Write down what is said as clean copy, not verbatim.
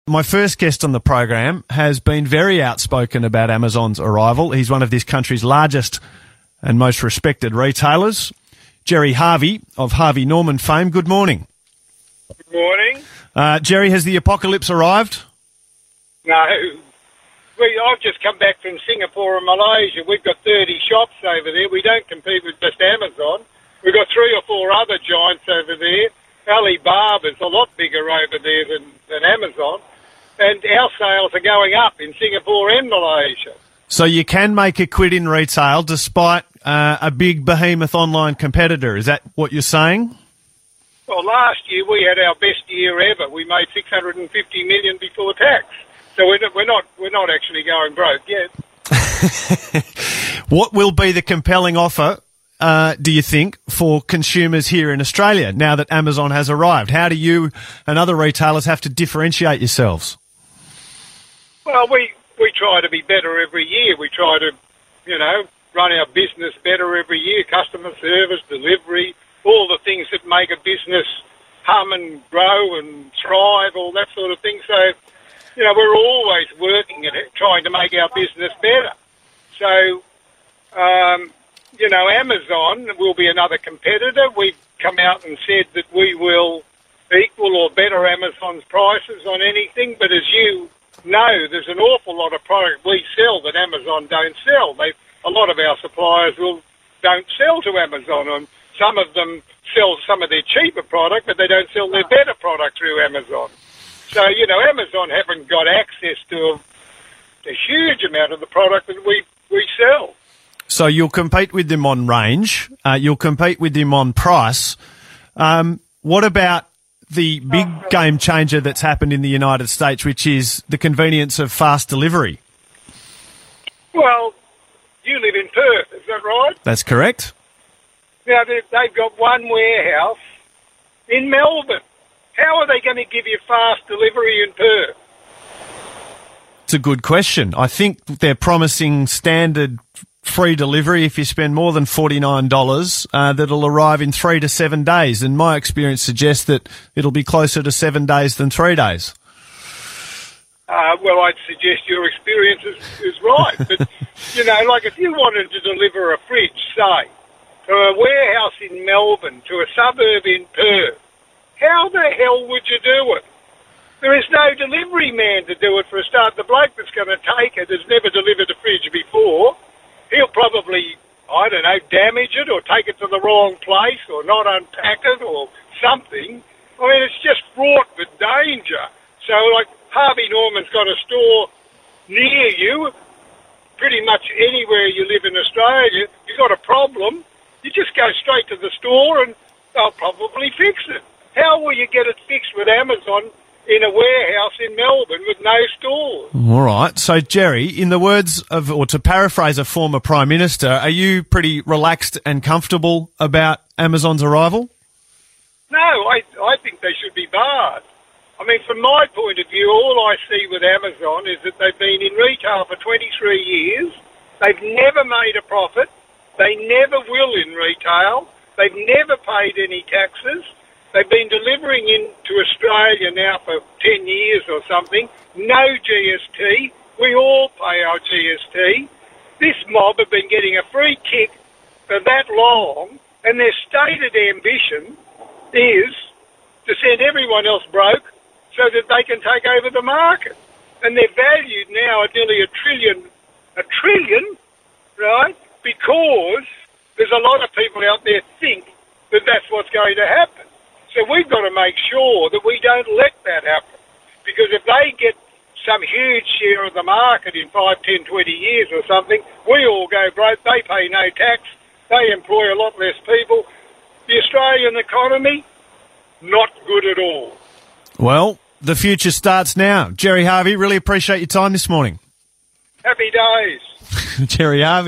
My first guest on the program has been very outspoken about Amazon's arrival. He's one of this country's largest and most respected retailers. Gerry Harvey of Harvey Norman fame. Good morning. Good morning. Gerry, has the apocalypse arrived? No. I've just come back from Singapore and Malaysia. We've got 30 shops over there. We don't compete with just Amazon. We've got 3 or 4 other giants over there. Alibaba's a lot bigger over there than Amazon. And our sales are going up in Singapore and Malaysia. So you can make a quid in retail despite a big behemoth online competitor. Is that what you're saying? Well, last year we had our best year ever. We made $650 million before tax. So we're not actually going broke yet. What will be the compelling offer, do you think, for consumers here in Australia now that Amazon has arrived? How do you and other retailers have to differentiate yourselves? Well, we try to be better every year. We try to, run our business better every year. Customer service, delivery, all the things that make a business hum and grow and thrive, all that sort of thing. So, we're always working at it, trying to make our business better. So, Amazon will be another competitor. We've come out and said that we will equal or better Amazon's prices on anything. But as you know, there's an awful lot of product we sell that Amazon don't sell. A lot of our suppliers don't sell to Amazon, and some of them sell some of their cheaper product, but they don't sell their better product through Amazon. So, Amazon haven't got access to a huge amount of the product that we sell. So you'll compete with them on range. You'll compete with them on price. What about the big game changer that's happened in the United States, which is the convenience of fast delivery? Well, you live in Perth, is that right? That's correct. Now, they've got one warehouse in Melbourne. How are they going to give you fast delivery in Perth? It's a good question. I think they're promising standard free delivery if you spend more than $49, that'll arrive in 3 to 7 days. And my experience suggests that it'll be closer to 7 days than 3 days. Well, I'd suggest your experience is right. But, like if you wanted to deliver a fridge, say, from a warehouse in Melbourne to a suburb in Perth, how the hell would you do it? There is no delivery man to do it for a start. The bloke that's going to take it has never delivered a fridge before. He'll probably, damage it or take it to the wrong place or not unpack it or something. I mean, it's just fraught with danger. So, like, Harvey Norman's got a store near you, pretty much anywhere you live in Australia. You've got a problem, you just go straight to the store and they'll probably fix it. How will you get it fixed with Amazon in a warehouse in Melbourne with no stores? All right. So, Gerry, in the words of, or to paraphrase a former Prime Minister, are you pretty relaxed and comfortable about Amazon's arrival? No, I think they should be barred. I mean, from my point of view, all I see with Amazon is that they've been in retail for 23 years. They've never made a profit. They never will in retail. They've never paid any taxes. They've been delivering into Australia now for 10 years or something. No GST. We all pay our GST. This mob have been getting a free kick for that long, and their stated ambition is to send everyone else broke so that they can take over the market. And they're valued now at nearly a trillion, right? Because there's a lot of people out there think that that's what's going to happen. So we've got to make sure that we don't let that happen. Because if they get some huge share of the market in 5, 10, 20 years or something, we all go broke, they pay no tax, they employ a lot less people. The Australian economy, not good at all. Well, the future starts now. Gerry Harvey, really appreciate your time this morning. Happy days. Gerry Harvey.